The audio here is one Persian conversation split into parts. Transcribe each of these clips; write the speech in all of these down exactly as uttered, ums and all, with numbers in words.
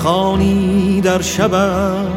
خوانی در شبم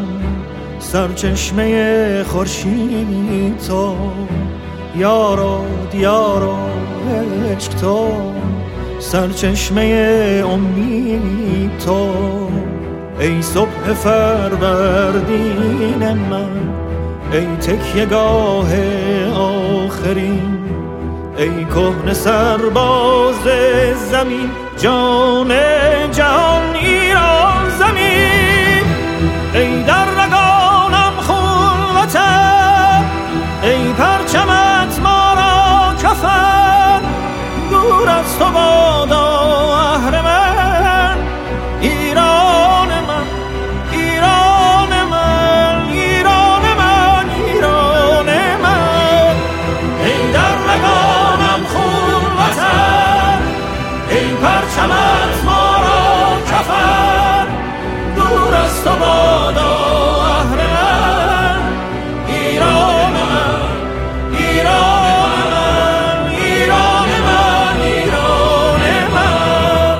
سرچشمه خورشید تو، یارو دیارو عشق تو، سرچشمه امید تو. ای صبح فروردین من، ای تکیه‌گاه آخرین، ای کهنه سرباز زمین، جان جهان ایران زمین. ای در رگانم خون وطن، ای پرچمت ما را کفن، دور از تو بادا اهر من، ایران من، ایران من، ایران من، ایران من. ای در رگانم خون وطن، ای پرچمت ما را کفن، دور از تو بادا اهر من، ایران من، ایران من، ایران من، ایران من.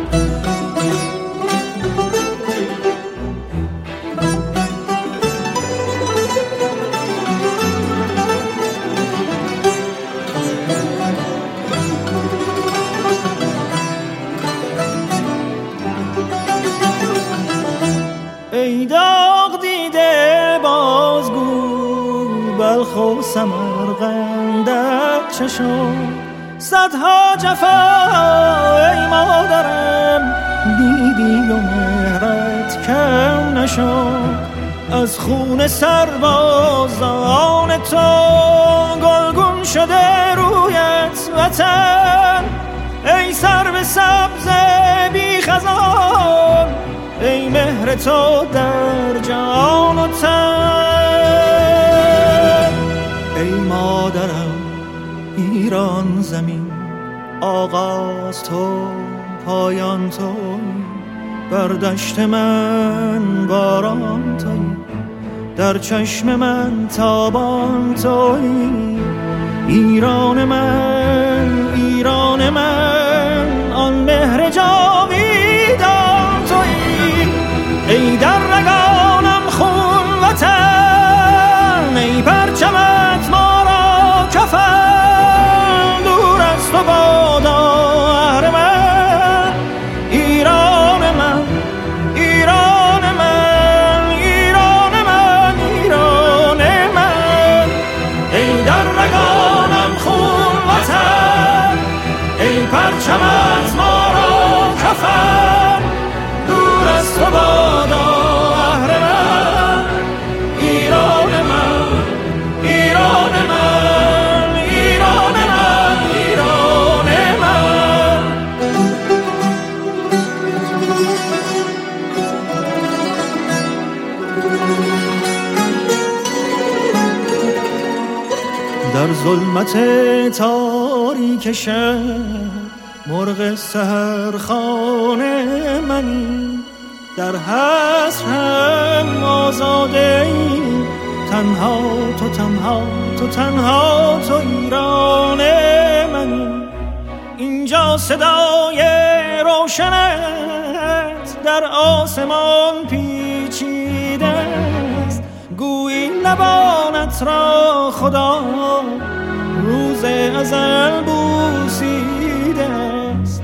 ای داغ دیده بازگو بلخ و سمرقندت چه شد؟ صدها جفا ای مادرم دیدی و مهرت کم نشد. از خون سربازان تو گلگون شده رویت وطن. ای سرو سبز بی خزان، ای مهر تو در جان و تن. ای مادرم ایران زمین، آغاز تو پایان تو، بر دشت من باران تویی، در چشم من تابان تویی. ایران من، ایران من، آن مهر جاویدان تویی. ای در رگانم خون وطن، ای پرچمت ما را کفن، دور از تو بادا اهر من، ایران من، ایران من، ایران من، ایران من. ای در رگانم خون وطن، ای پرچمت ما را کفن، دور از تو بادا اهر من، ایران من، ایران من، ایران من، ایران من. در ظلمت تاریک شب مرغ سحرخانه منی، در حسرم آزاده ای، تنها تو، تنها تو، تنها تو ایران منی. اینجا صدای روشنت در آسمان پیچیده است، گویی لبانت را خدا روز ازل بوسیده است.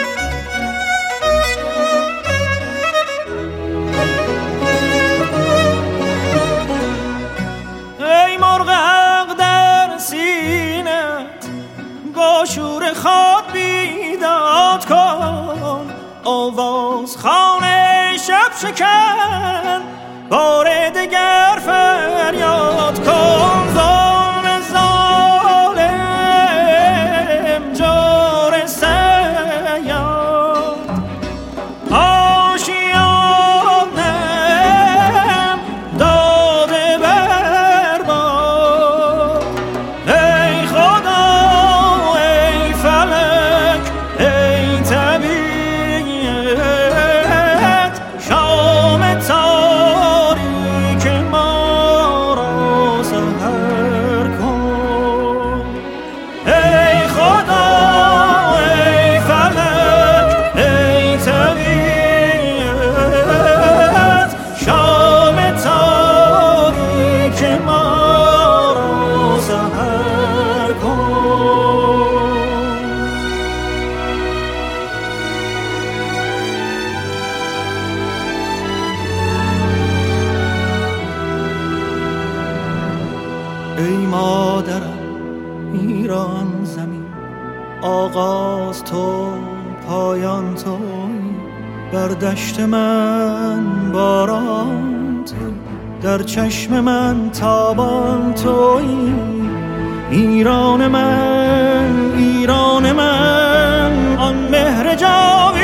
ای مرغ حق در سینت، با شور خود بیداد کن، آواز خانه شب شکن، بار دگر فریاد کن. ظالم ظالم جور سیاد، آشیانم داده برباد. ای خدا، ای فلک، ای طبیعت، شام تاریک ما ای مادرم ایران زمین، آغاز تو پایان تو، بر دشت من باران تو، در چشم من تابان تویی. ایران من، ایران من، آن مهر جاویدان